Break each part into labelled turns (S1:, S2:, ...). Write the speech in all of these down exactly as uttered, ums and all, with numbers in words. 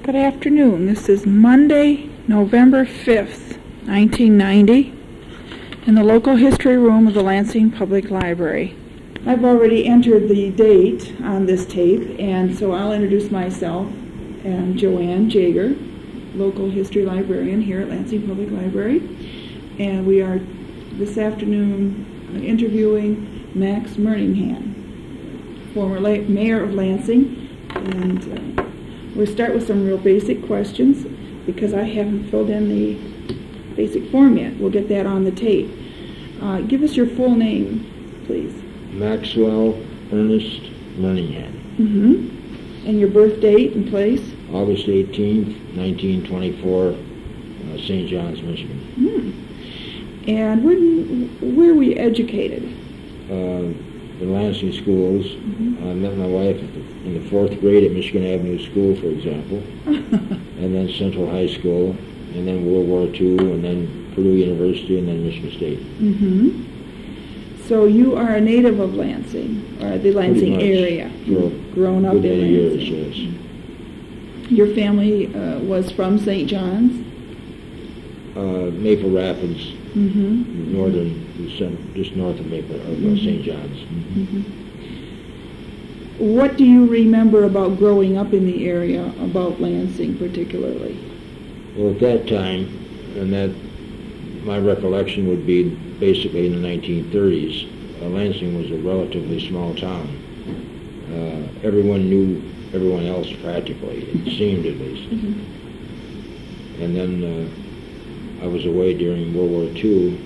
S1: Good afternoon. This is Monday, November fifth, nineteen ninety, in the local history room of the Lansing Public Library. I've already entered the date on this tape, and so I'll introduce myself. I'm Joanne Jager, local history librarian here at Lansing Public Library, and we are this afternoon interviewing Max Murninghan, former la- mayor of Lansing, and uh, we'll start with some real basic questions because I haven't filled in the basic form yet. We'll get that on the tape. Uh, give us your full name, please.
S2: Maxwell Ernest Murninghan.
S1: Mm-hmm. And your birth date and place?
S2: August eighteenth, nineteen twenty-four, uh, Saint John's, Michigan.
S1: Mm. And when, where were you educated?
S2: Uh, the Lansing schools. Mm-hmm. I met my wife at the, in the fourth grade at Michigan Avenue School, for example, and then Central High School, and then World War Two, and then Purdue University, and then Michigan State.
S1: Mm-hmm. So you are a native of Lansing, or the Lansing area. You've grown up in Lansing.
S2: Years, yes.
S1: Your family uh, was from Saint John's?
S2: Uh, Maple Rapids,
S1: mm-hmm.
S2: northern, just north of Maple, of
S1: mm-hmm.
S2: uh, Saint John's. Mm-hmm.
S1: Mm-hmm. What do you remember about growing up in the area, about Lansing particularly?
S2: Well, at that time, and that my recollection would be basically in the nineteen thirties, uh, Lansing was a relatively small town. Uh, everyone knew everyone else practically, it seemed at least. Mm-hmm. And then uh, I was away during World War Two,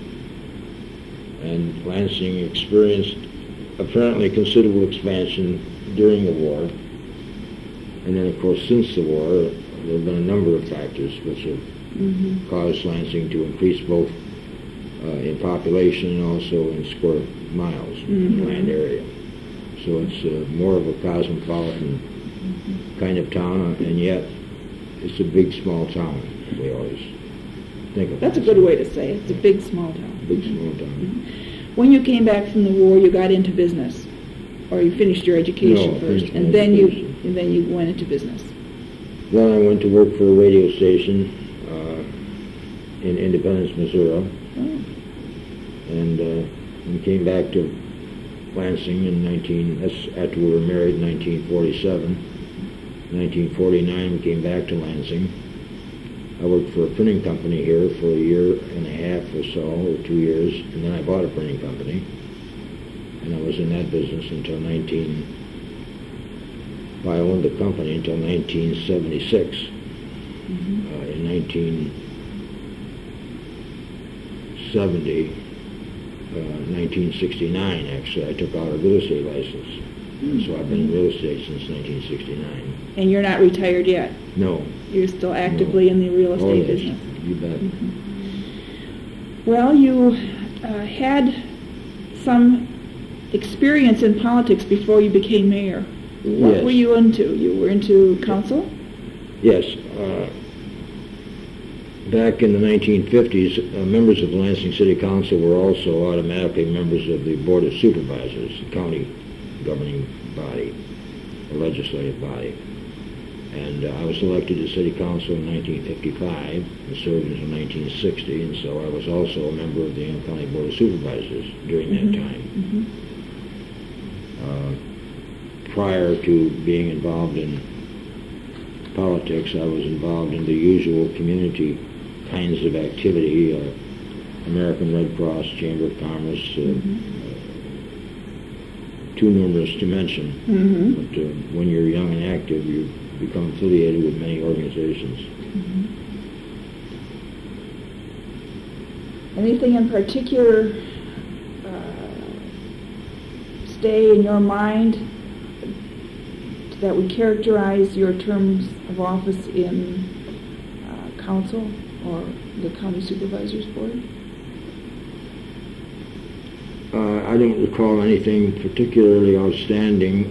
S2: and Lansing experienced apparently considerable expansion during the war. And then, of course, since the war, there have been a number of factors which have mm-hmm. caused Lansing to increase both uh, in population and also in square miles mm-hmm. land area. So it's uh, more of a cosmopolitan mm-hmm. kind of town, and yet it's a big, small town. We always think of
S1: That's a good way to say it. It's a big, small town.
S2: Big, small town.
S1: Mm-hmm. When you came back from the war, you got into business, or you finished your education
S2: no,
S1: first, and
S2: education.
S1: then you and then you went into business.
S2: Then I went to work for a radio station uh, in Independence, Missouri, oh. and uh, and came back to Lansing in nineteen. That's after we were married in nineteen forty-seven. nineteen forty-nine, we came back to Lansing. I worked for a printing company here for a year and a half or so, or two years, and then I bought a printing company, and I was in that business until nineteen. Well, I owned the company until nineteen seventy-six. Mm-hmm. Uh, in nineteen seventy, uh, nineteen sixty-nine, actually, I took out a real estate license. Mm-hmm. And so I've been in real estate since nineteen sixty-nine.
S1: And you're not retired yet?
S2: No.
S1: You're still actively
S2: no.
S1: in the real estate
S2: oh, yes.
S1: business?
S2: You bet.
S1: Mm-hmm. Well, you uh, had some experience in politics before you became mayor. What
S2: yes.
S1: were you into? You were into council?
S2: Yes. Uh, back in the nineteen fifties, uh, members of the Lansing City Council were also automatically members of the Board of Supervisors, the county governing body, the legislative body. And uh, I was elected to City Council in nineteen fifty-five and served until nineteen sixty, and so I was also a member of the Young County Board of Supervisors during mm-hmm. that time. Mm-hmm. Uh, Prior to being involved in politics, I was involved in the usual community kinds of activity, uh, American Red Cross, Chamber of Commerce, uh, mm-hmm. uh, too numerous to mention. Mm-hmm. But uh, when you're young and active, you become affiliated with many organizations.
S1: Mm-hmm. Anything in particular uh, stay in your mind that would characterize your terms of office in uh, council or the county supervisors board?
S2: Uh, I don't recall anything particularly outstanding,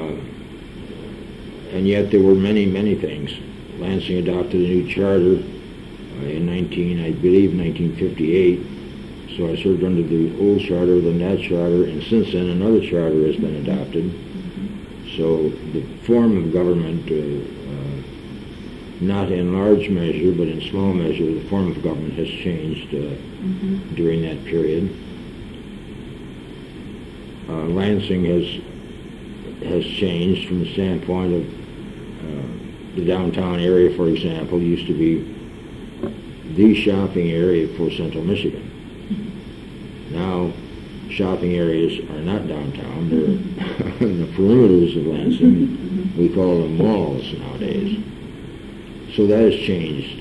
S2: uh, and yet there were many, many things. Lansing adopted a new charter uh, in nineteen, I believe, nineteen fifty-eight. So I served under the old charter, then that charter, and since then another charter has been adopted. So the form of government uh, uh, not in large measure, but in small measure, the form of government has changed uh, mm-hmm. during that period. Uh, Lansing has has changed from the standpoint of uh, the downtown area, for example, used to be the shopping area for Central Michigan. Mm-hmm. Now, shopping areas are not downtown; they're mm-hmm. in the perimeters of Lansing. Mm-hmm. We call them malls nowadays. Mm-hmm. So that has changed.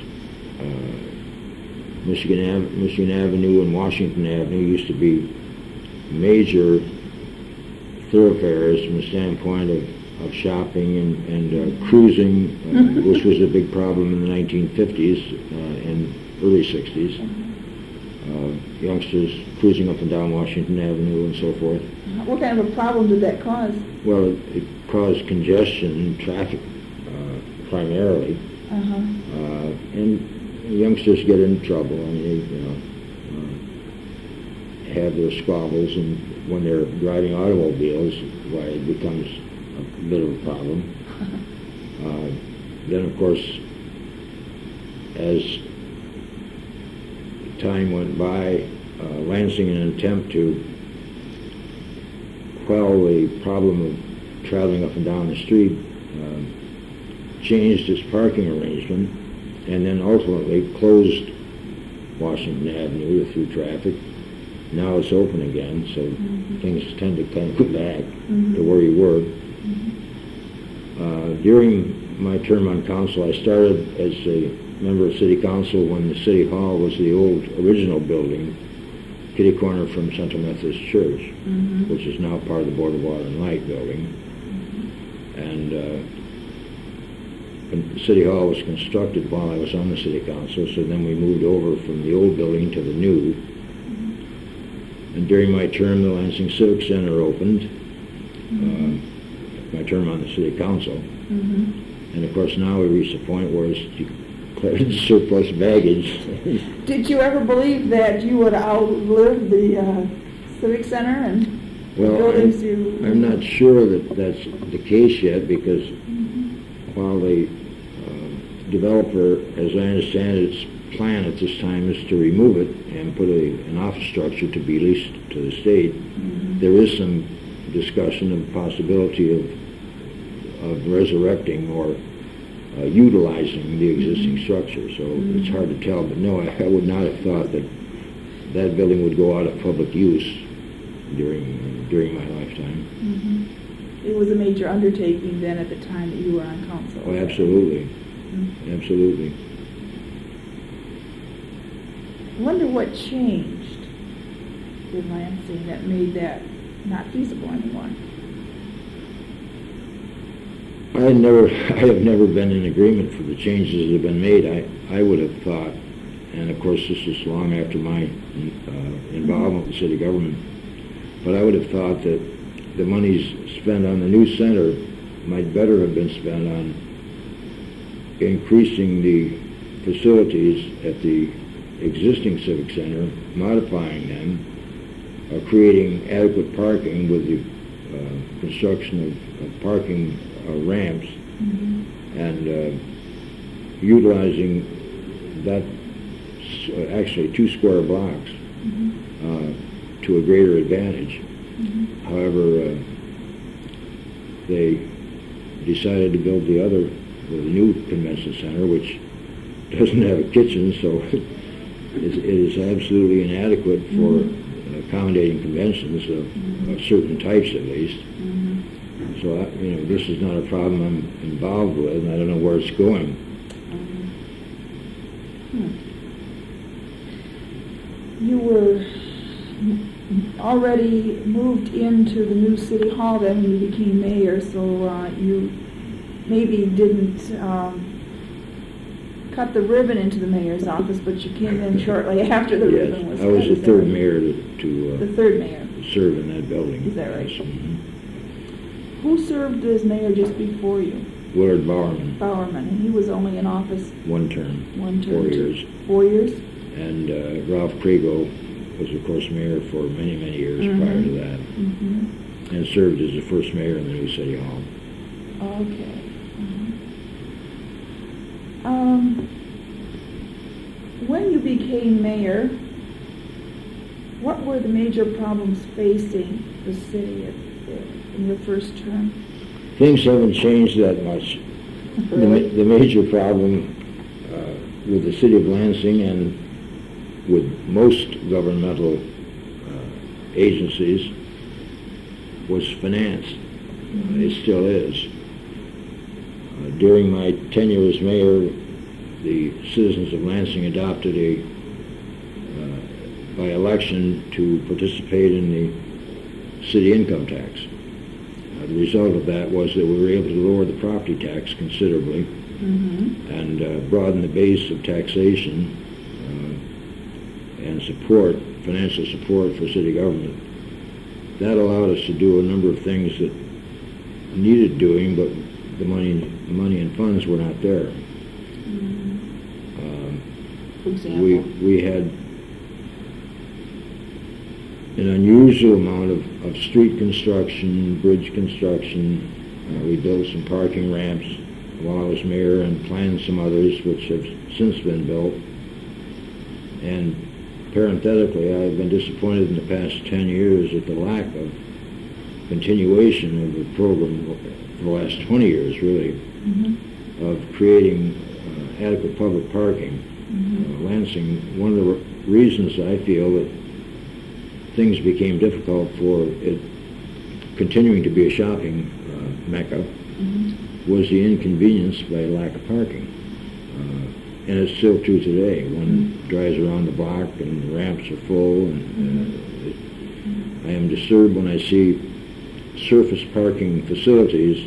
S2: Uh, Michigan, Ave- Michigan Avenue and Washington Avenue used to be major thoroughfares from the standpoint of, of shopping and, and uh, cruising, uh, mm-hmm. which was a big problem in the nineteen fifties uh, and early sixties. Uh, youngsters cruising up and down Washington Avenue and so forth.
S1: What kind of a problem did that cause?
S2: Well, it, it caused congestion, traffic uh, primarily, uh-huh. uh, and youngsters get in trouble. I mean, they, you know, uh, have their squabbles, and when they're driving automobiles, why it becomes a bit of a problem. uh, then, of course, as time went by, uh, Lansing, in an attempt to quell the problem of traveling up and down the street, uh, changed its parking arrangement, and then ultimately closed Washington Avenue through traffic. Now it's open again, so mm-hmm. things tend to kind of go back mm-hmm. to where you were. Mm-hmm. Uh, during my term on council, I started as a member of city council when the city hall was the old original building, kitty corner from Central Methodist Church, mm-hmm. which is now part of the Board of Water and Light building. Mm-hmm. And uh, when the city hall was constructed while I was on the city council, so then we moved over from the old building to the new. And during my term, the Lansing Civic Center opened, mm-hmm. uh, my term on the city council. Mm-hmm. And of course now we reached a point where it's declared surplus baggage.
S1: Did you ever believe that you would outlive the uh, Civic Center and
S2: well,
S1: buildings
S2: I'm,
S1: you...
S2: I'm not sure that that's the case yet, because mm-hmm. while the uh, developer, as I understand it, its plan at this time is to remove it and put a, an office structure to be leased to the state. Mm-hmm. There is some discussion of the possibility of of resurrecting or uh, utilizing the existing mm-hmm. structure. So mm-hmm. it's hard to tell, but no, I, I would not have thought that that building would go out of public use during uh, during my lifetime.
S1: Mm-hmm. It was a major undertaking then at the time that you were on council.
S2: Oh, absolutely. Mm-hmm. Absolutely.
S1: I wonder what changed with Lansing that made that not feasible anymore.
S2: I never, I have never been in agreement for the changes that have been made. I, I would have thought, and of course this is long after my uh, involvement with city government, but I would have thought that the monies spent on the new center might better have been spent on increasing the facilities at the existing civic center, modifying them, uh, creating adequate parking with the uh, construction of, of parking uh, ramps, mm-hmm. and uh, utilizing that uh, actually two square blocks mm-hmm. uh, to a greater advantage. Mm-hmm. However, uh, they decided to build the other, the new convention center, which doesn't have a kitchen, so it is absolutely inadequate for mm-hmm. accommodating conventions of, mm-hmm. of certain types, at least. Mm-hmm. So, I, you know, this is not a problem I'm involved with, and I don't know where it's going.
S1: Mm-hmm. You were already moved into the new city hall then when you became mayor, so uh, you maybe didn't um, cut the ribbon into the mayor's office, but you came in shortly after the
S2: yes,
S1: ribbon was
S2: I was
S1: cut.
S2: the third mayor to, to uh,
S1: the third mayor
S2: serve in that building.
S1: Is that right?
S2: Yes. Mm-hmm.
S1: Who served as mayor just before you?
S2: Willard Bowerman.
S1: Bowerman, and he was only in office
S2: one term.
S1: One term.
S2: Four years.
S1: Four years.
S2: And uh, Ralph Kriegel was, of course, mayor for many, many years mm-hmm. prior to that, mm-hmm. and served as the first mayor in the new city hall.
S1: Okay. Mm-hmm. Um, when you became mayor, what were the major problems facing the city at, in your first term?
S2: Things haven't changed that much.
S1: Really?
S2: The, the major problem uh, with the city of Lansing and with most governmental uh, agencies was finance. Mm-hmm. Uh, it still is. Uh, during my tenure as mayor, the citizens of Lansing adopted a, uh, by election, to participate in the city income tax. Uh, the result of that was that we were able to lower the property tax considerably, mm-hmm. and uh, broaden the base of taxation uh, and support, financial support for city government. That allowed us to do a number of things that needed doing, but the money, the money and funds were not there.
S1: Mm-hmm.
S2: Um,
S1: For example?
S2: we, we had an unusual amount of, of street construction, bridge construction. Uh, we built some parking ramps while I was mayor and planned some others which have since been built. And parenthetically, I have been disappointed in the past ten years at the lack of continuation of the program for the last twenty years, really, mm-hmm. of creating uh, adequate public parking. Mm-hmm. Uh, Lansing, one of the reasons I feel that things became difficult for it continuing to be a shopping uh, mecca mm-hmm. was the inconvenience by lack of parking. Uh, and it's still true today. One mm-hmm. drives around the block and the ramps are full. And uh, it, mm-hmm. I am disturbed when I see surface parking facilities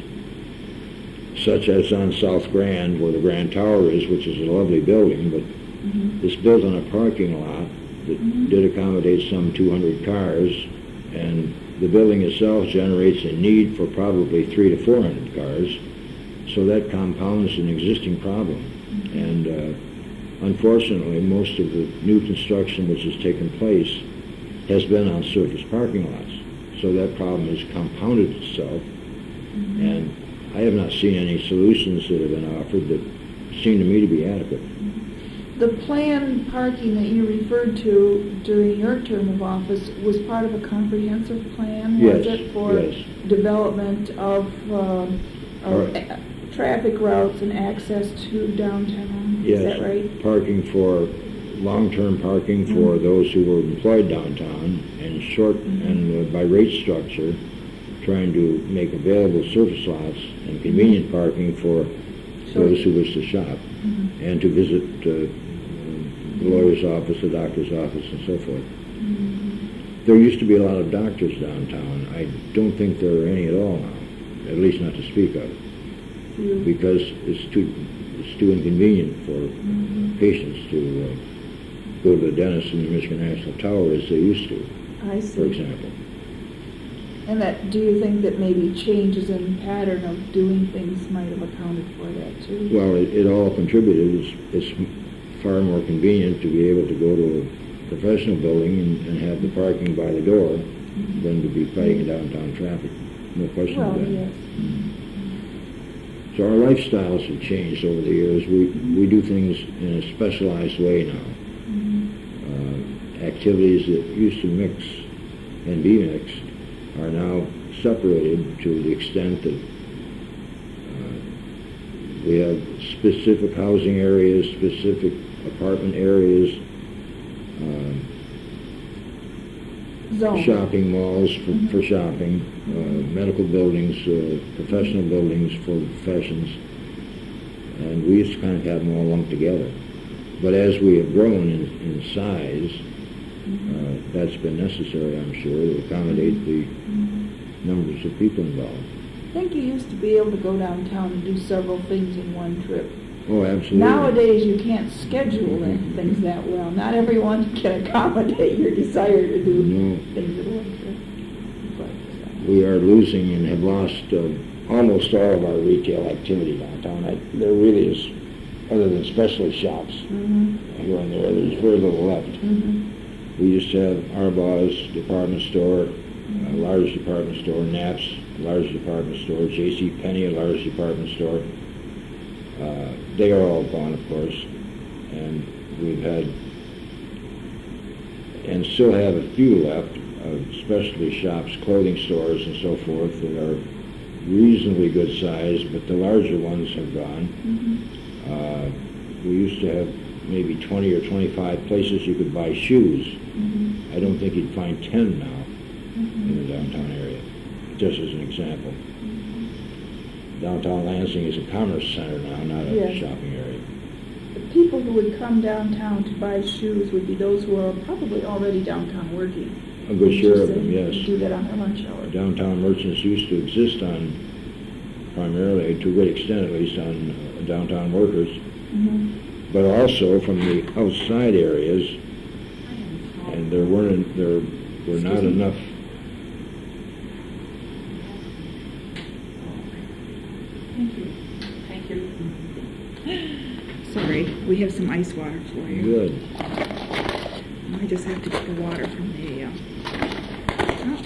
S2: such as on South Grand, where the Grand Tower is, which is a lovely building, but mm-hmm. it's built on a parking lot that mm-hmm. did accommodate some two hundred cars, and the building itself generates a need for probably three to four hundred cars, so that compounds an existing problem. Mm-hmm. And uh, unfortunately, most of the new construction which has taken place has been on surface parking lots, so that problem has compounded itself, mm-hmm. and I have not seen any solutions that have been offered that seem to me to be adequate.
S1: The planned parking that you referred to during your term of office was part of a comprehensive plan,
S2: yes,
S1: was it, for
S2: yes.
S1: development of, um, of
S2: right.
S1: a- traffic routes and access to downtown?
S2: Yes,
S1: is that right?
S2: Parking for, long-term parking mm-hmm. for those who were employed downtown, and short, mm-hmm. and uh, by rate structure, trying to make available surface lots and convenient mm-hmm. parking for sure. those who wish to shop mm-hmm. and to visit uh, the lawyer's office, the doctor's office, and so forth. Mm-hmm. There used to be a lot of doctors downtown. I don't think there are any at all now, at least not to speak of, mm-hmm. because it's too it's too inconvenient for mm-hmm. patients to uh, go to the dentist in the Michigan National Tower as they used to,
S1: I see.
S2: for example.
S1: And that, do you think that maybe changes in pattern of doing things might have accounted for that too?
S2: Well, it, it all contributed. It's, it's far more convenient to be able to go to a professional building and, and have the parking by the door mm-hmm. than to be fighting downtown traffic. No question
S1: well,
S2: of that.
S1: Yes.
S2: Mm-hmm. So our lifestyles have changed over the years. We we do things in a specialized way now. Mm-hmm. Uh, activities that used to mix and be mixed are now separated to the extent that uh, we have specific housing areas, specific apartment areas, uh, shopping malls for, mm-hmm. for shopping, uh, medical buildings, uh, professional buildings for professions, and we used to kind of have them all lumped together. But as we have grown in, in size, Uh, that's been necessary, I'm sure, to accommodate the mm-hmm. numbers of people involved.
S1: I think you used to be able to go downtown and do several things in one trip.
S2: Oh, absolutely.
S1: Nowadays, you can't schedule mm-hmm. things that well. Not everyone can accommodate your desire to do no. things in one trip. But, uh,
S2: we are losing and have lost uh, almost all of our retail activity downtown. I, there really is, other than specialty shops mm-hmm. here and there, there's very little left. Mm-hmm. We used to have Arbaugh's department store, a large department store, Knapp's, a large department store, J C Penney, a large department store. Uh, they are all gone, of course, and we've had, and still have a few left, of specialty shops, clothing stores, and so forth that are reasonably good size, but the larger ones have gone.
S1: Mhm.
S2: Uh, we used to have maybe twenty or twenty-five places you could buy shoes.
S1: Mhm.
S2: I don't think you'd find ten now
S1: Mhm.
S2: in the downtown area, just as an example. Downtown Lansing is a commerce center now, not a
S1: Yes.
S2: shopping area.
S1: The people who would come downtown to buy shoes would be those who are probably already downtown working.
S2: A good share of them,
S1: Interesting.
S2: yes.
S1: Do that on their lunch hour.
S2: Downtown merchants used to exist on, primarily, to a great extent at least, on uh, downtown workers,
S1: Mhm.
S2: but also from the outside areas, and there weren't, there were not
S1: Excuse me.
S2: enough.
S1: Thank you. Thank you. Sorry, we have some ice water for you.
S2: Good.
S1: I just have to get the water from the, uh, oh.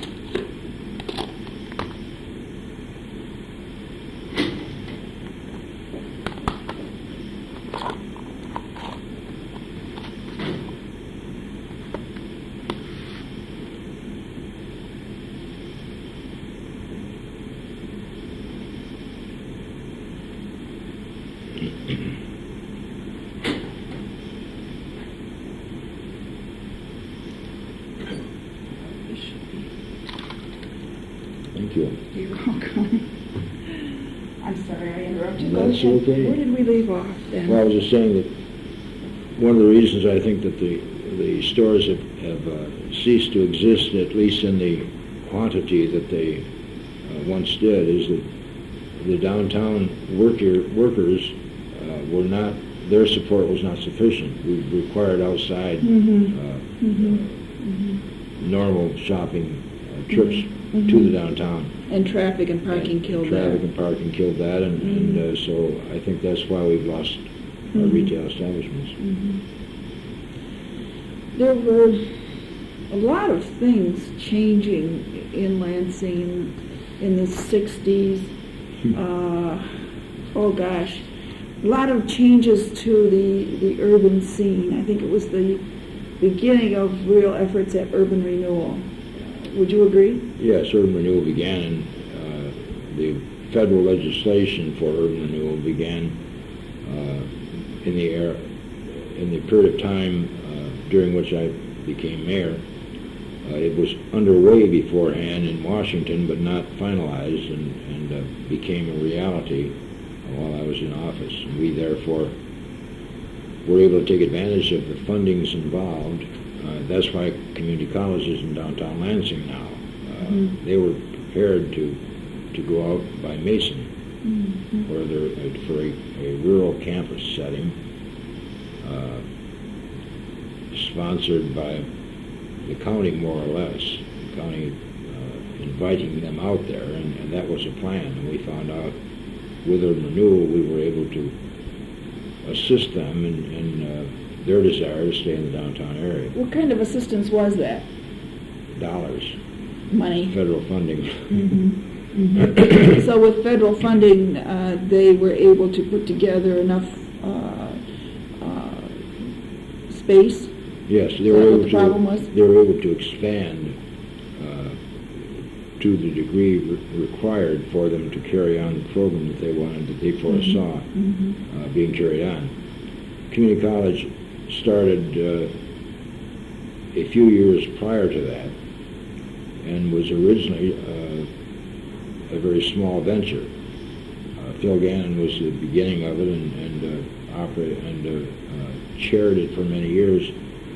S2: Thank you.
S1: You're welcome. I'm sorry I interrupted. Go
S2: That's
S1: ahead.
S2: okay.
S1: Where did we leave off then?
S2: Well, I was just saying that one of the reasons I think that the, the stores have, have uh, ceased to exist, at least in the quantity that they uh, once did, is that the downtown worker, workers uh, were not, their support was not sufficient. We required outside
S1: Mhm.
S2: uh,
S1: Mhm.
S2: uh, normal shopping uh, trips
S1: Mhm.
S2: to the downtown.
S1: And traffic and parking
S2: And
S1: killed
S2: Traffic
S1: that.
S2: and parking killed that, and,
S1: Mhm.
S2: and uh, so I think that's why we've lost our
S1: Mhm.
S2: retail establishments.
S1: Mhm. There were a lot of things changing in Lansing in the sixties. Uh, oh gosh, a lot of changes to the, the urban scene. I think it was the beginning of real efforts at urban renewal. Would you agree?
S2: Yes, urban renewal began, and uh, the federal legislation for urban renewal began uh, in the era, in the period of time uh, during which I became mayor. Uh, it was underway beforehand in Washington, but not finalized, and, and uh, became a reality while I was in office. And we therefore were able to take advantage of the fundings involved. Uh, that's why community colleges in downtown Lansing now. Uh,
S1: Mhm.
S2: They were prepared to to go out by Mason,
S1: Mhm.
S2: where they're uh, for a, a rural campus setting, uh, sponsored by the county more or less. The county uh, inviting them out there, and, and that was a plan. And we found out with urban renewal we were able to assist them in, in uh, their desire to stay in the downtown area.
S1: What kind of assistance was that?
S2: Dollars,
S1: Money.
S2: federal funding.
S1: Mhm. Mhm. So with federal funding, uh, they were able to put together enough uh, uh, space.
S2: Yes, they
S1: Is
S2: were
S1: that what
S2: able
S1: the problem
S2: to.
S1: was?
S2: They were able to expand uh, to the degree re- required for them to carry on the program that they wanted, that they foresaw
S1: Mhm.
S2: uh, being carried on. Community college started uh, a few years prior to that, and was originally uh, a very small venture. Uh, Phil Gannon was the beginning of it, and, and uh, operated and uh, uh, chaired it for many years.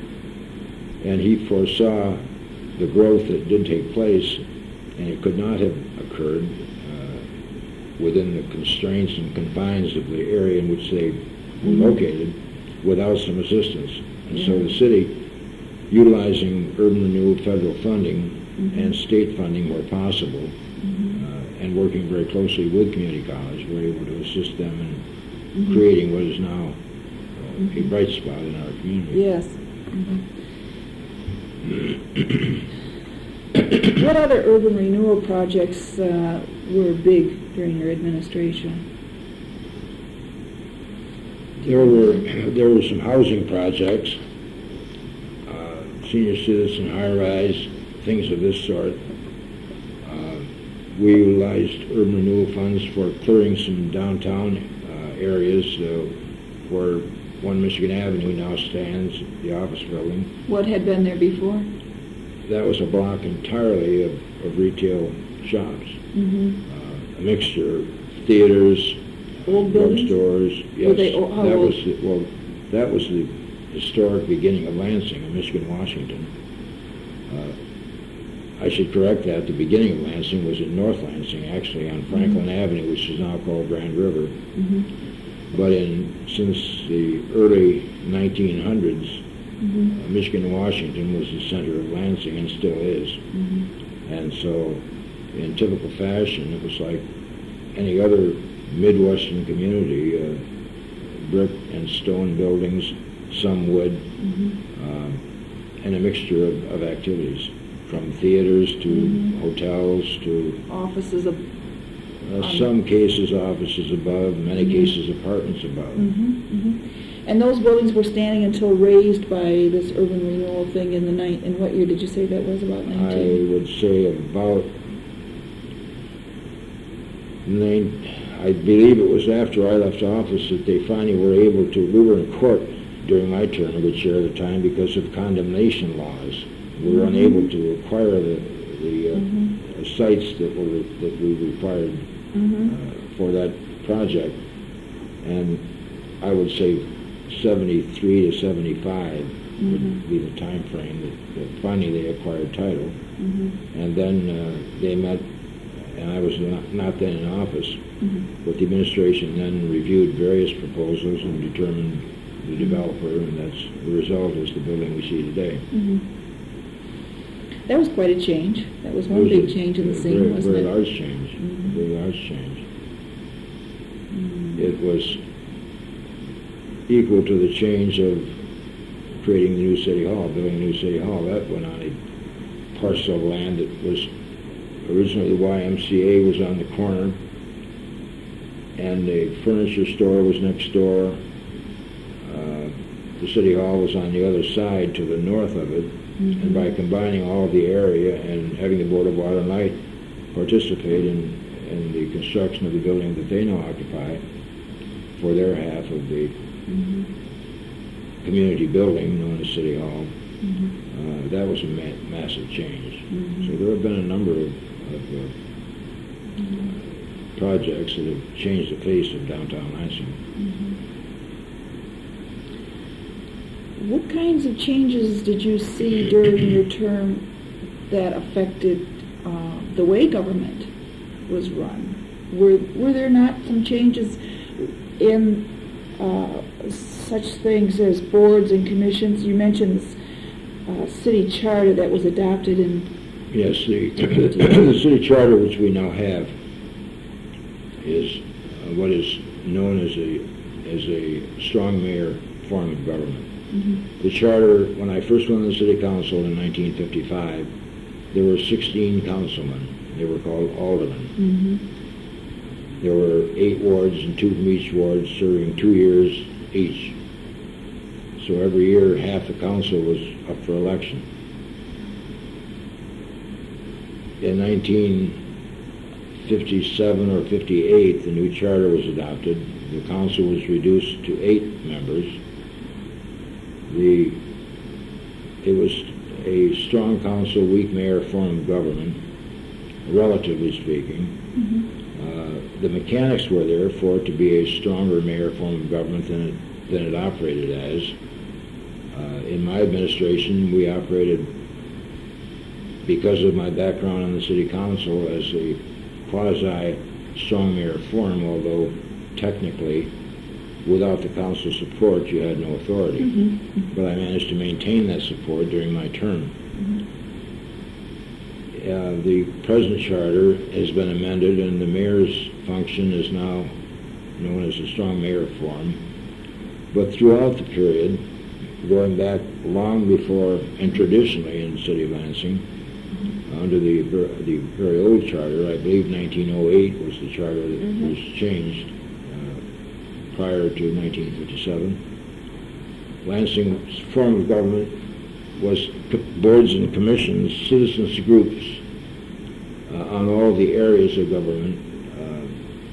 S2: And he foresaw the growth that did take place, and it could not have occurred uh, within the constraints and confines of the area in which they were
S1: Mhm.
S2: located without some assistance. And so
S1: Yeah.
S2: the city, utilizing urban renewal federal funding
S1: Mhm.
S2: and state funding where possible,
S1: Mhm.
S2: uh, and working very closely with community college, were able to assist them in
S1: Mhm.
S2: creating what is now uh, a
S1: Mhm.
S2: bright spot in our community.
S1: Yes. Mhm. What other urban renewal projects uh, were big during your administration?
S2: There were, there were some housing projects, uh, senior citizen high-rise, things of this sort. Uh, we utilized urban renewal funds for clearing some downtown uh, areas uh, where One Michigan Avenue now stands, the office building.
S1: What had been there before?
S2: That was a block entirely of, of retail shops.
S1: Mm-hmm.
S2: Uh, a mixture of theaters,
S1: Old buildings?
S2: drugstores. Yes,
S1: Were they o- how
S2: that
S1: old?
S2: was the, well, that was the historic beginning of Lansing, in Michigan, Washington. Uh, I should correct that. The beginning of Lansing was in North Lansing, actually on Franklin
S1: Mm-hmm.
S2: Avenue, which is now called Grand River.
S1: Mm-hmm.
S2: But in since the early nineteen hundreds,
S1: Mm-hmm.
S2: uh, Michigan, Washington was the center of Lansing and still is.
S1: Mm-hmm.
S2: And so, in typical fashion, it was like any other Midwestern community, uh, brick and stone buildings, some wood,
S1: Mm-hmm.
S2: uh, and a mixture of, of activities, from theaters to
S1: Mhm.
S2: hotels to,
S1: Offices of...
S2: uh,
S1: Um,
S2: some cases, offices above, many
S1: Mhm.
S2: cases, apartments above.
S1: Mm-hmm. Mm-hmm. And those buildings were standing until raised by this urban renewal thing in the night. In what year did you say that was? About
S2: I
S1: nineteen?
S2: would say about nine, I believe it was after I left office that they finally were able to, we were in court during my term of the chair at the time because of condemnation laws. We were
S1: Mhm.
S2: unable to acquire the, the uh,
S1: Mhm.
S2: uh, sites that were, that we required
S1: Mm-hmm.
S2: uh, for that project. And I would say seventy-three to seventy-five
S1: Mhm.
S2: would be the time frame that, that finally they acquired title.
S1: Mm-hmm.
S2: And then uh, they met, and I was not, not then in office,
S1: Mm-hmm.
S2: but the administration then reviewed various proposals and determined the developer, and that's the result is the building we see today.
S1: Mm-hmm. That was quite a change. That was
S2: It
S1: one
S2: was
S1: big
S2: a-
S1: change in the
S2: a
S1: scene,
S2: very,
S1: wasn't
S2: very
S1: it?
S2: large change.
S1: Mhm.
S2: Very large change.
S1: Mhm.
S2: It was equal to the change of creating the new city hall, building a new city hall. That went on a parcel of land that was originally the Y M C A was on the corner, and the furniture store was next door. Uh, the city hall was on the other side to the north of it.
S1: Mhm.
S2: And by combining all of the area and having the Board of Water and Light participate in, in the construction of the building that they now occupy for their half of the
S1: Mhm.
S2: community building known as City Hall,
S1: Mhm.
S2: uh, that was a ma- massive change.
S1: Mhm.
S2: So there have been a number of, of uh,
S1: Mhm.
S2: projects that have changed the face of downtown Lansing.
S1: Mhm. What kinds of changes did you see during your term that affected uh, the way government was run? Were were there not some changes in uh, such things as boards and commissions? You mentioned this uh, city charter that was adopted in.
S2: Yes, the, the city charter which we now have is uh, what is known as a as a strong mayor form of government.
S1: Mm-hmm.
S2: The charter, when I first went on the city council in nineteen fifty-five, there were sixteen councilmen. They were called aldermen.
S1: Mm-hmm.
S2: There were eight wards and two from each ward serving two years each. So every year, half the council was up for election. In nineteen fifty-seven or fifty-eight, the new charter was adopted. The council was reduced to eight members. The, it was a strong council, weak mayor form of government, relatively speaking.
S1: Mm-hmm.
S2: Uh, the mechanics were there for it to be a stronger mayor form of government than it, than it operated as. Uh, in my administration, we operated, because of my background on the city council, as a quasi-strong mayor form, although technically, without the council's support, you had no authority.
S1: Mm-hmm.
S2: But I managed to maintain that support during my term.
S1: Mm-hmm.
S2: Uh, the present charter has been amended, and the mayor's function is now known as a strong mayor form. But throughout the period, going back long before and traditionally in the city of Lansing, mm-hmm. under the the very old charter, I believe nineteen oh eight was the charter that
S1: mm-hmm.
S2: was changed, uh, prior to nineteen fifty-seven. Lansing's form of government was boards and commissions, citizens groups uh, on all the areas of government, uh,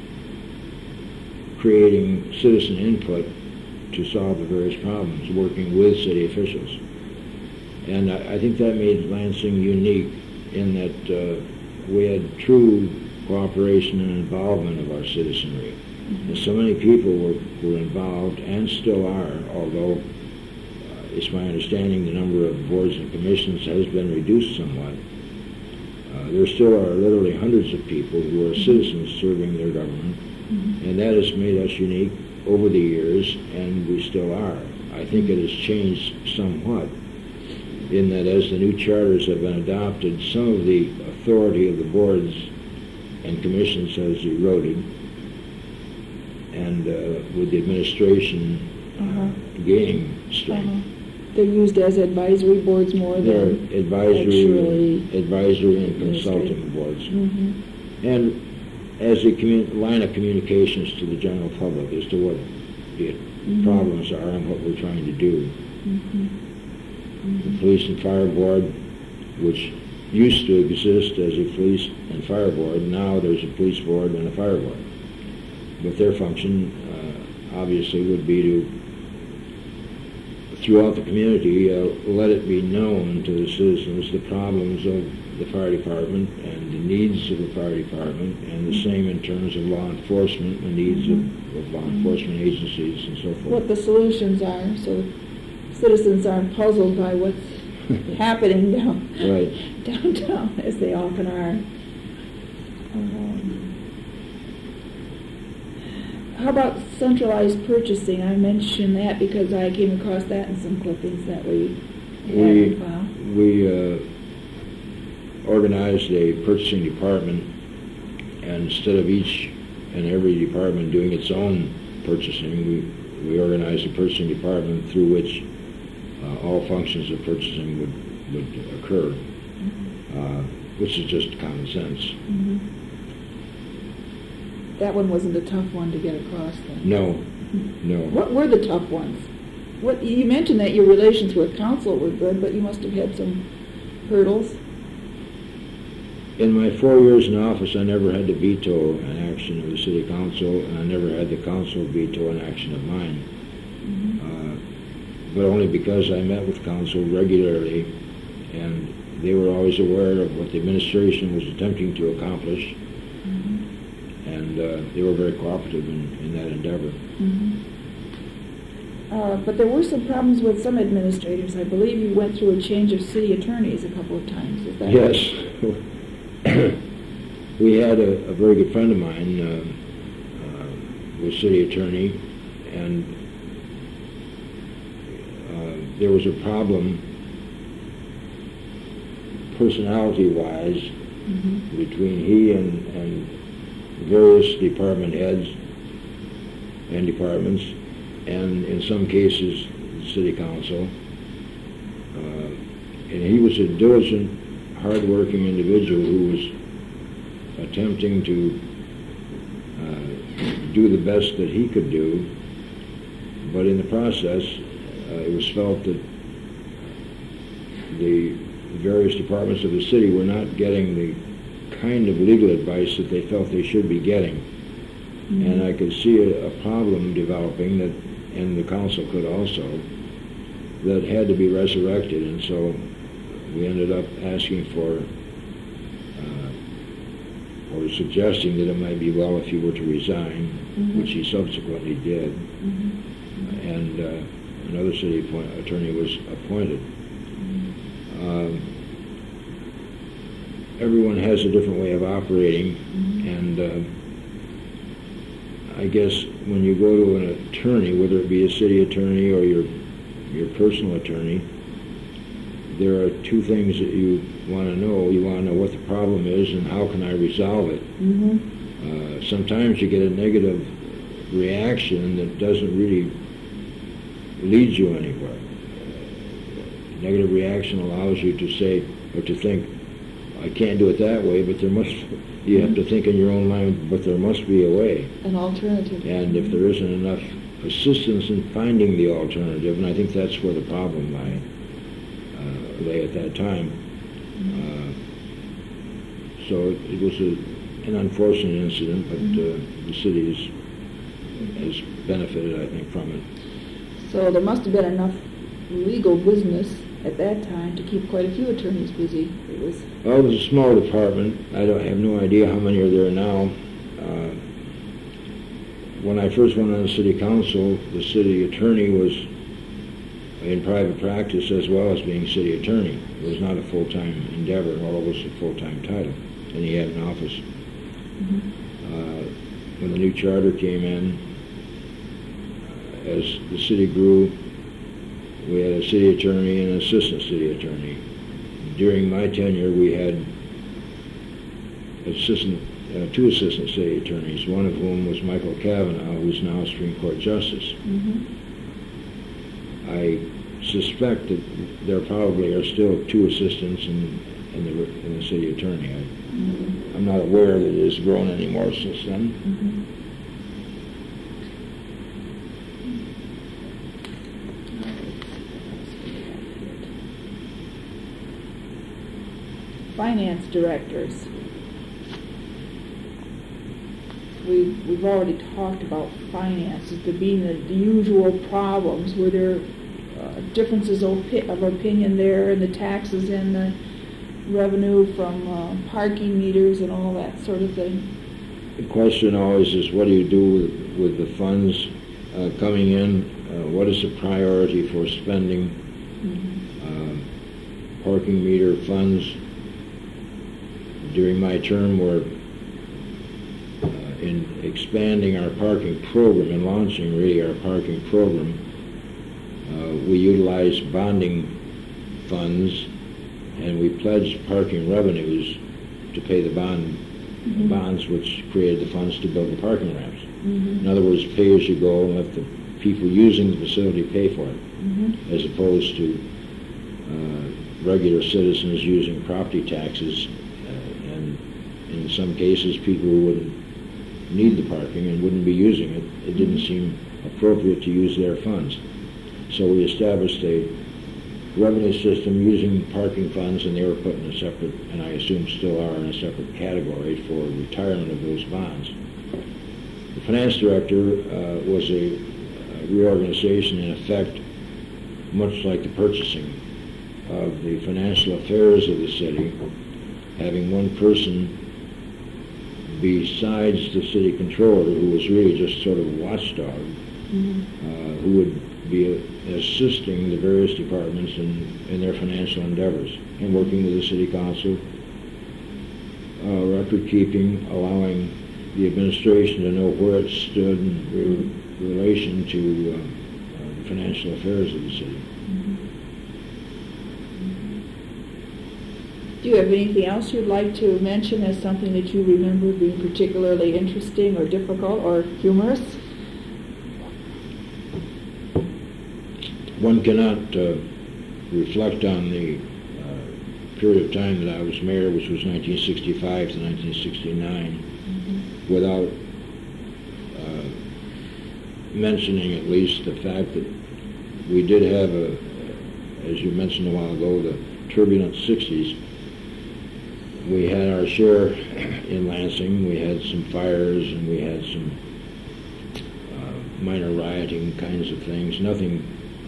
S2: creating citizen input to solve the various problems, working with city officials. And I, I think that made Lansing unique in that uh, we had true cooperation and involvement of our citizenry. Mm-hmm. And so many people were, were involved and still are, although uh, it's my understanding the number of boards and commissions has been reduced somewhat. Uh, there still are literally hundreds of people who are citizens serving their government, mm-hmm. and that has made us unique over the years, and we still are. I think it has changed somewhat in that as the new charters have been adopted, some of the authority of the boards and commissions has eroded, and uh, with the administration uh-huh. gaining strength.
S1: Uh-huh. They're used as advisory boards more
S2: They're
S1: than
S2: advisory, advisory and consulting boards.
S1: Mm-hmm.
S2: And as a commun- line of communications to the general public as to what the mm-hmm. problems are and what we're trying to do.
S1: Mm-hmm. Mm-hmm.
S2: The Police and Fire Board, which used to exist as a police and fire board, now there's a police board and a fire board. But their function uh, obviously would be to, throughout the community, uh, let it be known to the citizens the problems of the fire department and the needs of the fire department, and the same in terms of law enforcement, the needs of, of law enforcement agencies and so forth.
S1: What the solutions are, so citizens aren't puzzled by what's happening down
S2: right.
S1: downtown, as they often are. Um, how about centralized purchasing? I mentioned that because I came across that in some clippings that we had
S2: we,
S1: in file.
S2: We uh, organized a purchasing department, and instead of each and every department doing its own purchasing, we, we organized a purchasing department through which uh, all functions of purchasing would, would occur, mm-hmm. uh, which is just common sense.
S1: Mm-hmm. That one wasn't a tough one to get across then.
S2: No, no.
S1: What were the tough ones? What you mentioned that your relations with council were good, but you must have had some hurdles.
S2: In my four years in office, I never had to veto an action of the city council, and I never had the council veto an action of mine. Mm-hmm. Uh, but only because I met with council regularly, and they were always aware of what the administration was attempting to accomplish, mm-hmm. and uh, they were very cooperative in, in that endeavor.
S1: Mm-hmm. Uh, but there were some problems with some administrators. I believe you went through a change of city attorneys a couple of times. Is that
S2: yes.
S1: right?
S2: We had a, a very good friend of mine uh, uh, was city attorney, and uh, there was a problem personality-wise mm-hmm. between he and, and various department heads and departments, and in some cases the city council. Uh, and he was a diligent, hard-working individual who was attempting to uh, do the best that he could do, but in the process uh, it was felt that the various departments of the city were not getting the kind of legal advice that they felt they should be getting. Mm-hmm. And I could see a, a problem developing that, and the council could also, that had to be resurrected, and so we ended up asking for, uh, or suggesting that it might be well if he were to resign, mm-hmm. which he subsequently did, mm-hmm. and uh, another city appoint- attorney was appointed. Mm-hmm. Um, everyone has a different way of operating, mm-hmm. and uh, I guess when you go to an attorney, whether it be a city attorney or your your personal attorney, there are two things that you want to know. You want to know what the problem is and how can I resolve it. Mm-hmm. Uh, sometimes you get a negative reaction that doesn't really lead you anywhere. Negative reaction allows you to say or to think, I can't do it that way, but there must You have to think in your own mind, but there must be a way.
S1: An alternative.
S2: And if there isn't enough assistance in finding the alternative, and I think that's where the problem lay, uh, lay at that time. Uh, so it was a, an unfortunate incident, but uh, the city has, has benefited, I think, from it.
S1: So there must have been enough legal business at that time to keep quite a few attorneys busy. It was
S2: well, it was a small department. I don't I have no idea how many are there now. Uh, when I first went on the city council, the city attorney was in private practice as well as being city attorney. It was not a full-time endeavor, although it was a full-time title, and he had an office.
S1: mm-hmm.
S2: Uh, when the new charter came in, uh, as the city grew, we had a city attorney and an assistant city attorney. During my tenure, we had assistant, uh, two assistant city attorneys, one of whom was Michael Kavanaugh, who's now a Supreme Court Justice.
S1: Mm-hmm.
S2: I suspect that there probably are still two assistants in, in, the, in the city attorney. I,
S1: Mm-hmm.
S2: I'm not aware that it has grown any more since then.
S1: Mm-hmm. Finance directors. We, we've already talked about finances, there being the, the usual problems. Were there uh, differences of, opi- of opinion there in the taxes and the revenue from uh, parking meters and all that sort of thing?
S2: The question always is, what do you do with, with the funds uh, coming in? Uh, what is the priority for spending?
S1: Mm-hmm.
S2: Uh, parking meter funds during my term were uh, in expanding our parking program and launching really our parking program. Uh, we utilized bonding funds, and we pledged parking revenues to pay the bond
S1: Mm-hmm.
S2: bonds, which created the funds to build the parking ramps.
S1: Mm-hmm.
S2: In other words, pay as you go and let the people using the facility pay for it,
S1: Mm-hmm.
S2: as opposed to uh, regular citizens using property taxes, uh, and in some cases people who wouldn't need the parking and wouldn't be using it. It didn't seem appropriate to use their funds. So we established a revenue system using parking funds, and they were put in a separate, and I assume still are in a separate category for retirement of those bonds. The finance director uh, was a, a reorganization in effect, much like the purchasing of the financial affairs of the city, having one person besides the city controller, who was really just sort of a watchdog,
S1: Mm-hmm.
S2: uh, who would be uh, assisting the various departments in, in their financial endeavors and working with the city council, uh, record keeping, allowing the administration to know where it stood in re- relation to uh, uh, the financial affairs of the city.
S1: Mm-hmm. Do you have anything else you'd like to mention as something that you remember being particularly interesting or difficult or humorous?
S2: One cannot uh, reflect on the uh, period of time that I was mayor, which was nineteen sixty-five to nineteen sixty-nine, mm-hmm. without uh, mentioning at least the fact that we did have a, as you mentioned a while ago, the turbulent sixties. We had our share in Lansing. We had some fires and we had some uh, minor rioting kinds of things. Nothing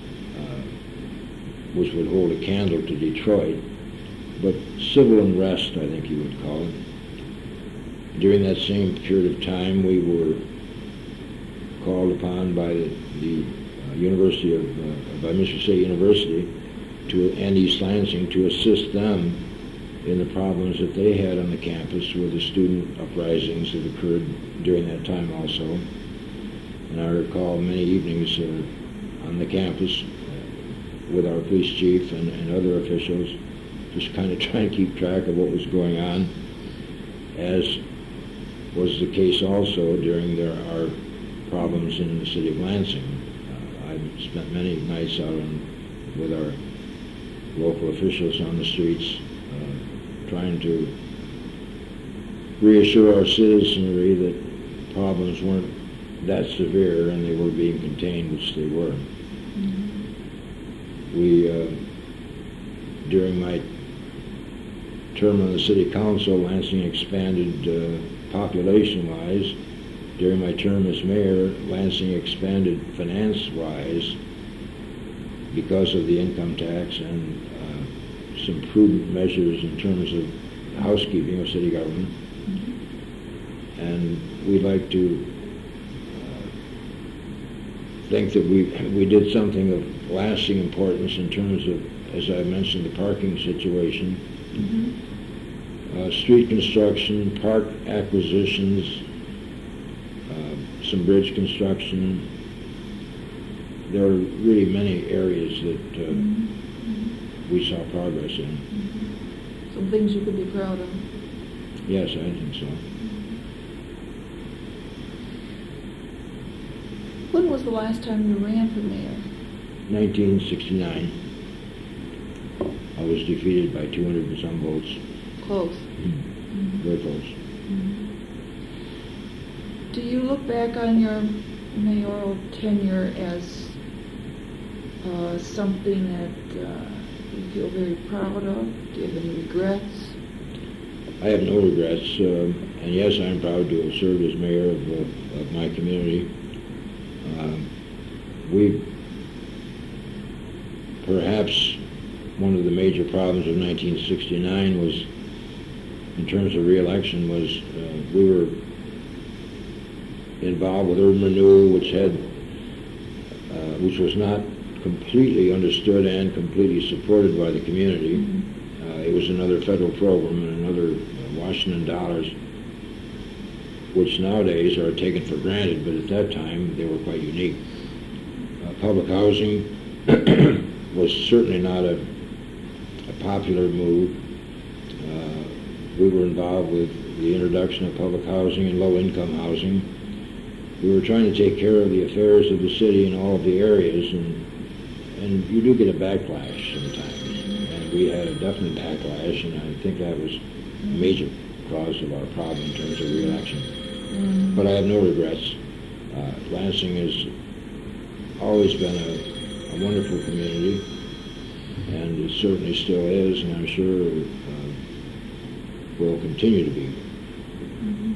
S2: which would hold a candle to Detroit, but civil unrest, I think you would call it. During that same period of time, we were called upon by the, the uh, University of, uh, by Michigan State University to, and East Lansing to assist them in the problems that they had on the campus with the student uprisings that occurred during that time also. And I recall many evenings uh, on the campus with our police chief and, and other officials, just kind of trying to keep track of what was going on, as was the case also during their, our problems in the city of Lansing. Uh, I've spent many nights out on, with our local officials on the streets, uh, trying to reassure our citizenry that problems weren't that severe and they were being contained, which they were. Mm-hmm. We, uh, during my term on the city council, Lansing expanded uh, population-wise. During my term as mayor, Lansing expanded finance-wise because of the income tax and uh, some prudent measures in terms of housekeeping of city government. Mm-hmm. And we'd like to uh, think that we we did something of lasting importance in terms of, as I mentioned, the parking situation. Mm-hmm. uh, street construction, park acquisitions, uh, some bridge construction. There are really many areas that uh, mm-hmm. we saw progress in.
S1: Mm-hmm. Some things you could be proud of.
S2: Yes, I think so.
S1: When was the last time you ran for mayor?
S2: nineteen sixty-nine. I was defeated by two hundred and some votes.
S1: Close.
S2: Mm-hmm. Very close.
S1: Mm-hmm. Do you look back on your mayoral tenure as uh, something that uh, you feel very proud of? Do you have any regrets?
S2: I have no regrets, um, and yes, I'm proud to have served as mayor of, uh, of my community. Um, we, perhaps one of the major problems of nineteen sixty-nine was, in terms of re-election, was uh, we were involved with urban renewal, which had, uh, which was not completely understood and completely supported by the community. Mm-hmm. uh, it was another federal program and another uh, Washington dollars, which nowadays are taken for granted, but at that time they were quite unique. Uh, public housing was certainly not a, a popular move. Uh, we were involved with the introduction of public housing and low-income housing. We were trying to take care of the affairs of the city in all of the areas, and and you do get a backlash sometimes. And we had a definite backlash, and I think that was a major cause of our problem in terms of re-election. Mm-hmm. But I have no regrets. Uh, Lansing has always been a, a wonderful community, and it certainly still is, and I'm sure uh, will continue to be.
S1: Mm-hmm.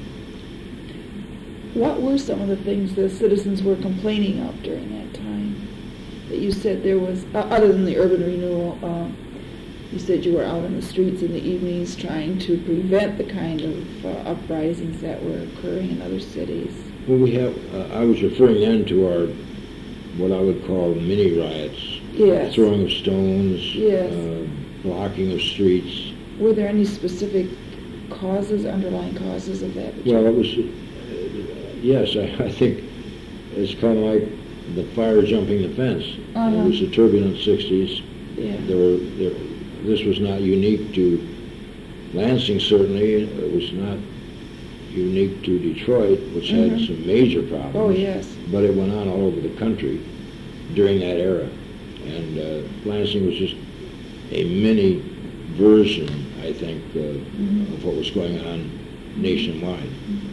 S1: What were some of the things the citizens were complaining of during that time? That you said there was, uh, other than the urban renewal, uh, you said you were out on the streets in the evenings trying to prevent the kind of uh, uprisings that were occurring in other cities.
S2: Well, we have, uh, I was referring then to our, what I would call mini riots.
S1: Yes.
S2: Throwing of stones,
S1: yes.
S2: uh, blocking of streets.
S1: Were there any specific causes, underlying causes of that?
S2: Well, it was, uh, yes, I, I think it's kind of like the fire jumping the fence. Uh-huh. It was the turbulent sixties.
S1: Yeah.
S2: There were, there, this was not unique to Lansing, certainly. It was not unique to Detroit, which mm-hmm. had some major problems.
S1: Oh, yes.
S2: But it went on all over the country during that era. And uh, Lansing was just a mini version, I think, uh, mm-hmm. of what was going on nationwide.
S1: Mm-hmm.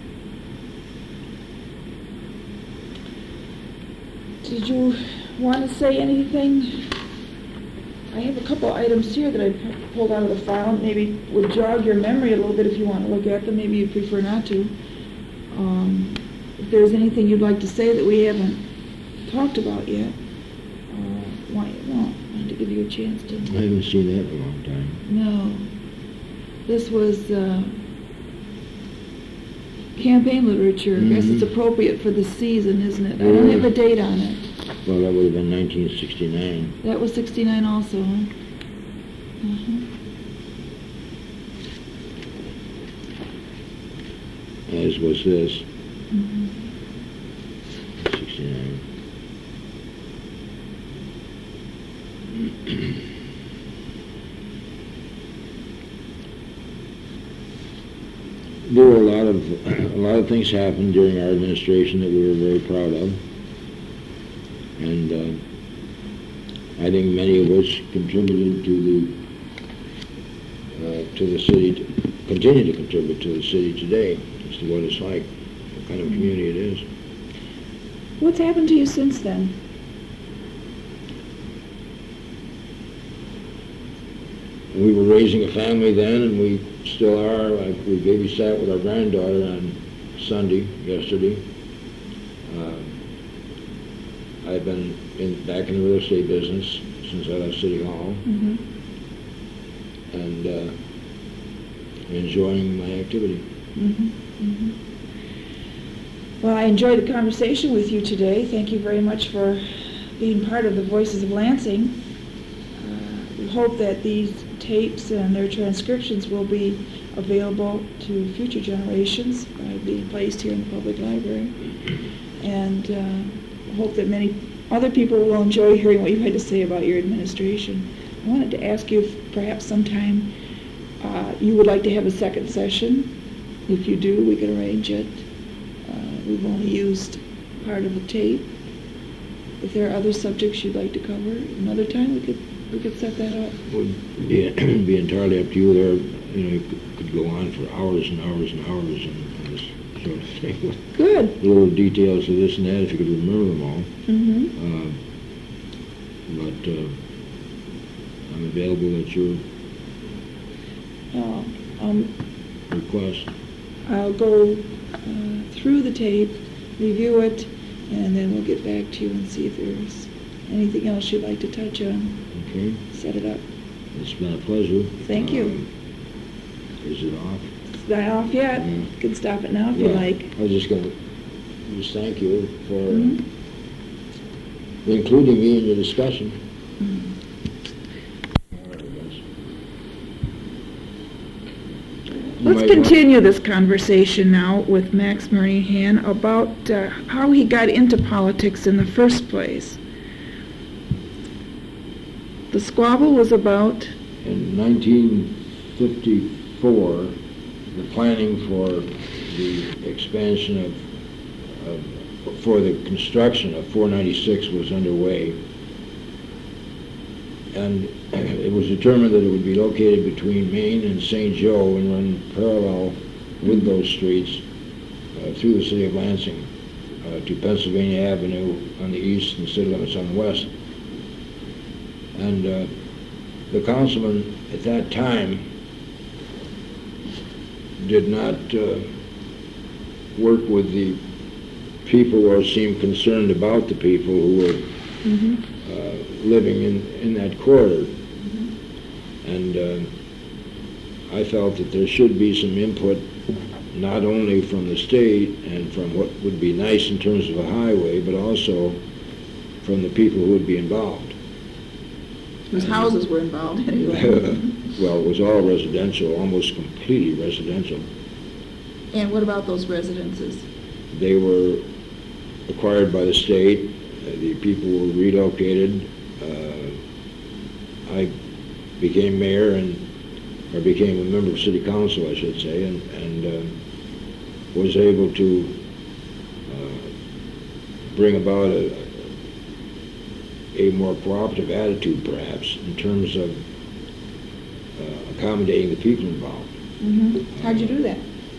S1: Did you want to say anything? I have a couple items here that I pulled out of the file. Maybe would jog your memory a little bit if you want to look at them. Maybe you prefer not to. Um, if there's anything you'd like to say that we haven't talked about yet, uh, why well, I wanted to give you a chance to.
S2: I haven't seen that in a long time.
S1: No. This was uh, campaign literature. Mm-hmm. I guess it's appropriate for the season, isn't it? I don't have a date on it.
S2: Well, that would have been nineteen sixty-nine.
S1: That was sixty-nine also, huh? Uh-huh.
S2: As was this.
S1: Mm-hmm.
S2: sixty-nine. There were a lot of a lot of things happened during our administration that we were very proud of. And uh, I think many of us contributed to the uh, to the city continue to contribute to the city today as to what it's like, what kind of community it is.
S1: What's happened to you since then?
S2: We were raising a family then, and we still are. Like, we babysat with our granddaughter on Sunday, yesterday. Uh, I've been in, back in the real estate business since I left City Hall,
S1: Mm-hmm.
S2: and uh, enjoying my activity.
S1: Mm-hmm. Mm-hmm. Well, I enjoyed the conversation with you today. Thank you very much for being part of the Voices of Lansing. Uh, we hope that these tapes and their transcriptions will be available to future generations by being placed here in the public library. And uh, hope that many other people will enjoy hearing what you had to say about your administration. I wanted to ask you if perhaps sometime uh, you would like to have a second session. If you do, we can arrange it. Uh, we've only used part of the tape. If there are other subjects you'd like to cover another time, we could we could set that up.
S2: Would be, be entirely up to you. There, you know, you could, could go on for hours and hours and hours and this sort of thing.
S1: Good.
S2: Little details of this and that, if you could remember them all.
S1: Mm-hmm.
S2: Uh, but uh, I'm available at your
S1: Uh, um,
S2: request.
S1: I'll go uh, through the tape, review it, and then we'll get back to you and see if there's anything else you'd like to touch on.
S2: Okay.
S1: Set it up.
S2: It's been a pleasure.
S1: Thank you.
S2: Um, is it off?
S1: It's not off yet.
S2: Yeah.
S1: You can stop it now if
S2: Yeah.
S1: you like.
S2: I was just going to just thank you for
S1: Mhm.
S2: including me in your discussion.
S1: Mhm.
S2: You
S1: Let's
S2: might want-
S1: continue this conversation now with Max Murnihan about uh, how he got into politics in the first place. The squabble was about...
S2: In nineteen fifty-four, the planning for the expansion of, of for the construction of four ninety-six was underway, and it was determined that it would be located between Main and Saint Joe and run parallel with those streets uh, through the city of Lansing uh, to Pennsylvania Avenue on the east and city limits on the west. And uh, the councilman at that time did not uh, work with the people or seem concerned about the people who were
S1: Mm-hmm.
S2: uh, living in, in that corridor.
S1: Mm-hmm.
S2: And uh, I felt that there should be some input not only from the state and from what would be nice in terms of a highway, but also from the people who would be involved.
S1: Whose houses were involved anyway.
S2: Well, it was all residential, almost completely residential.
S1: And what about those residences?
S2: They were acquired by the state. Uh, the people were relocated. Uh, I became mayor and, or became a member of city council, I should say, and, and uh, was able to uh, bring about a, a more cooperative attitude, perhaps, in terms of uh, accommodating the people involved.
S1: Mm-hmm. How'd you do that?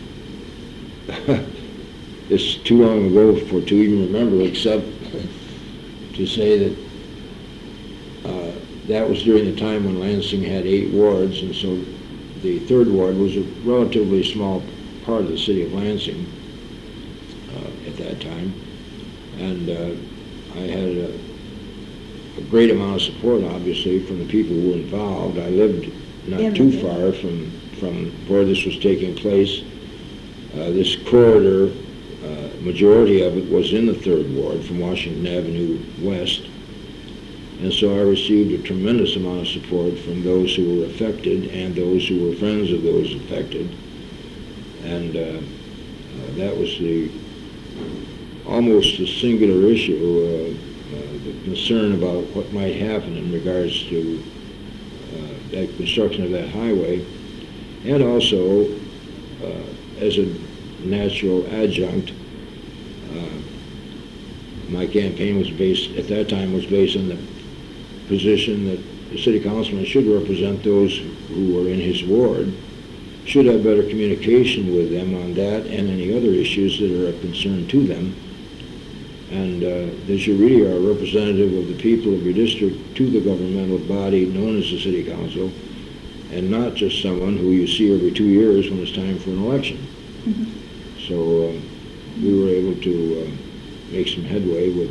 S2: It's too long ago for to even remember, except to say that uh, that was during the time when Lansing had eight wards, and so the third ward was a relatively small part of the city of Lansing uh, at that time, and uh, I had a, a great amount of support, obviously, from the people who were involved. I lived not
S1: Yeah,
S2: too
S1: yeah.
S2: far from, from where this was taking place. Uh, this corridor, uh, majority of it was in the third ward from Washington Avenue west, and so I received a tremendous amount of support from those who were affected and those who were friends of those affected, and uh, uh, that was the almost a singular issue, uh, uh, the concern about what might happen in regards to uh, that construction of that highway, and also uh, as a natural adjunct, uh, my campaign was based, at that time, was based on the position that the city councilman should represent those who were in his ward, should have better communication with them on that and any other issues that are of concern to them. And uh, that you really are a representative of the people of your district to the governmental body known as the City Council, and not just someone who you see every two years when it's time for an election. Mm-hmm. So uh, we were able to uh, make some headway with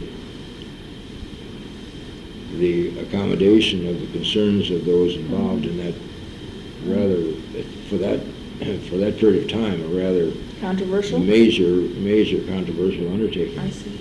S2: the accommodation of the concerns of those involved in that rather, for that for that period of time, a rather
S1: controversial,
S2: major, major controversial undertaking.
S1: I see.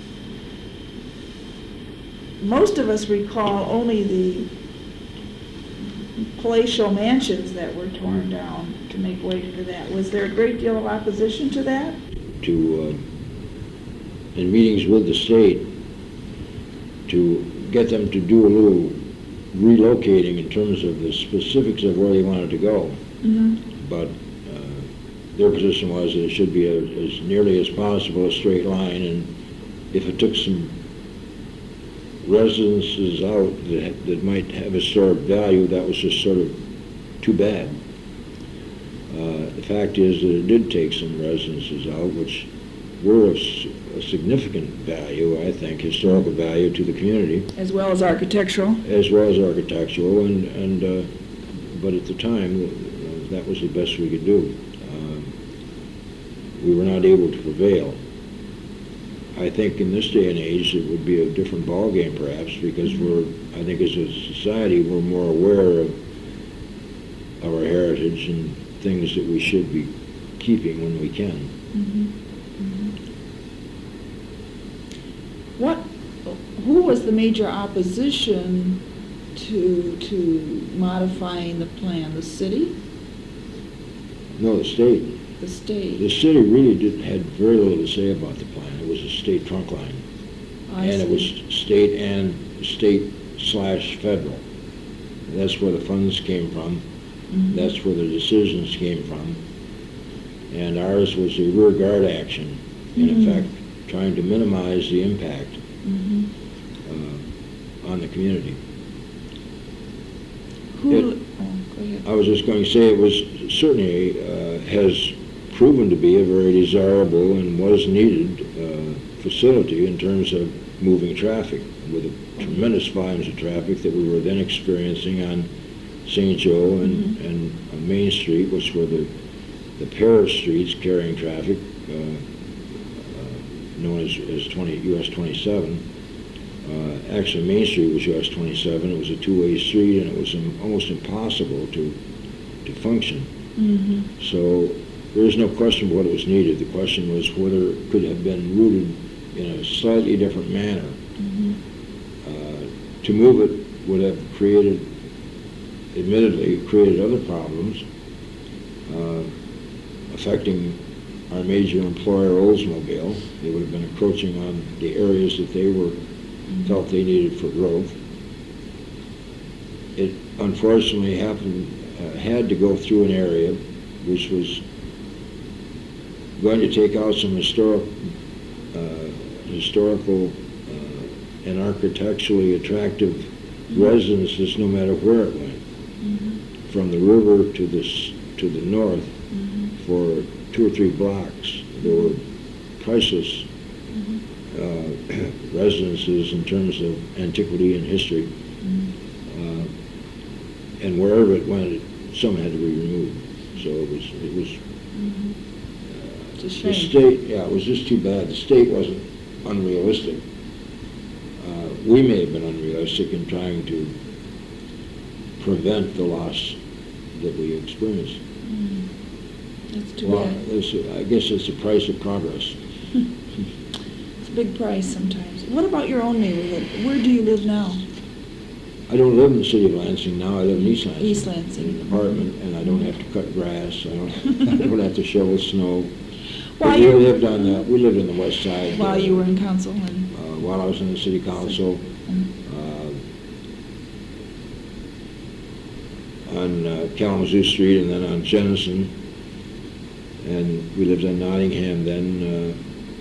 S1: Most of us recall only the palatial mansions that were torn down to make way for that. Was there a great deal of opposition to that?
S2: To, uh, in meetings with the state, to get them to do a little relocating in terms of the specifics of where they wanted to go. Mm-hmm. But uh, their position was that it should be a, as nearly as possible a straight line, and if it took some residences out that, that might have historic value, that was just sort of too bad. Uh, the fact is that it did take some residences out, which were of s- a significant value, I think, historical value to the community.
S1: As well as architectural?
S2: As well as architectural, and, and uh, but at the time, uh, that was the best we could do. Uh, we were not able to prevail. I think in this day and age it would be a different ballgame perhaps, because we're, I think as a society, we're more aware of, of our heritage and things that we should be keeping when we can.
S1: Mm-hmm. Mm-hmm. What, who was the major opposition to, to modifying the plan? The city?
S2: No, the state.
S1: The state.
S2: The city really did, had very little to say about the plan. It was a state trunk line.
S1: I
S2: and
S1: see.
S2: It was state and state slash federal. That's where the funds came from. Mm-hmm. That's where the decisions came from. And ours was a rear guard action, in mm-hmm. effect, trying to minimize the impact mm-hmm. uh, on the community.
S1: Who,
S2: it,
S1: oh, go ahead.
S2: I was just going to say it was certainly uh, has proven to be a very desirable and was needed uh, facility in terms of moving traffic, with the tremendous volumes of traffic that we were then experiencing on Saint Joe and, mm-hmm. and on Main Street, which were the, the pair of streets carrying traffic, uh, uh, known as, as twenty, U S twenty-seven. Uh, actually, Main Street was U S twenty-seven. It was a two-way street, and it was um, almost impossible to to function. Mm-hmm. So there is no question of what was needed. The question was whether it could have been routed in a slightly different manner. Mm-hmm. Uh, to move it would have created, admittedly, created other problems uh, affecting our major employer, Oldsmobile. They would have been encroaching on the areas that they were mm-hmm. felt they needed for growth. It unfortunately happened, uh, had to go through an area which was going to take out some historic, uh, historical uh, and architecturally attractive mm-hmm. residences, no matter where it went, mm-hmm. from the river to the to the north mm-hmm. for two or three blocks. There were priceless mm-hmm. uh, residences in terms of antiquity and history, mm-hmm. uh, and wherever it went, it, some had to be removed. So it was it was. Mm-hmm.
S1: It's a shame.
S2: The state, yeah, it was just too bad. The state wasn't unrealistic. Uh, we may have been unrealistic in trying to prevent the loss that we experienced.
S1: Mm. That's too
S2: well,
S1: bad.
S2: A, I guess it's the price of progress.
S1: It's a big price sometimes. What about your own neighborhood? Where do you live now?
S2: I don't live in the city of Lansing now. I live in East Lansing.
S1: East Lansing.
S2: In an apartment, and I don't have to cut grass. I don't, I don't have to shovel snow.
S1: While
S2: we
S1: you
S2: lived on the we lived on the west side.
S1: While
S2: uh,
S1: you were in council, and
S2: uh, while I was in the city council, uh, on uh, Kalamazoo Street, and then on Jennison, and we lived on Nottingham. Then,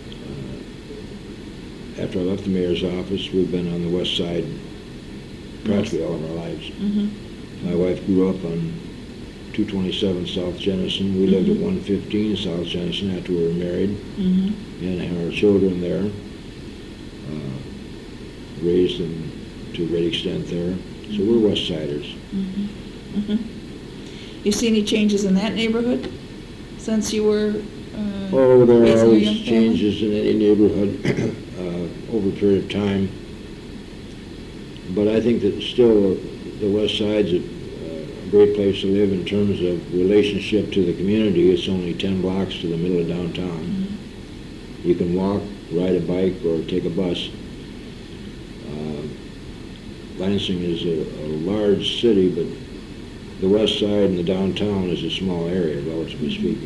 S2: uh, uh, after I left the mayor's office, we've been on the west side practically all of our lives. Mm-hmm. My wife grew up on two twenty-seven South Jennison. We lived at one fifteen South Jennison after we were married,
S1: Mm-hmm.
S2: and had our children there, uh, raised them to a great extent there. So we're West Siders.
S1: Mm-hmm. Mm-hmm. You see any changes in that neighborhood since you were uh,
S2: Oh, there are
S1: raising your
S2: always
S1: young family?
S2: changes in any neighborhood uh, over a period of time. But I think that still the West Side's a, uh, a great place to live in terms of relationship to the community. It's only ten blocks to the middle of downtown.
S1: Mm-hmm.
S2: You can walk, ride a bike, or take a bus. Uh, Lansing is a, a large city, but the West Side and the downtown is a small area, relatively speaking.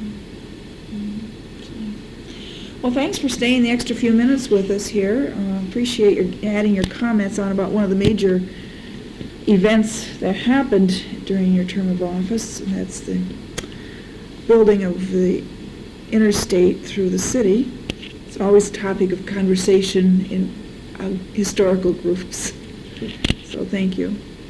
S1: Well, thanks for staying the extra few minutes with us here. Uh, appreciate your adding your comments on about one of the major events that happened during your term of office, and that's the building of the interstate through the city. It's always a topic of conversation in uh, historical groups. So thank you.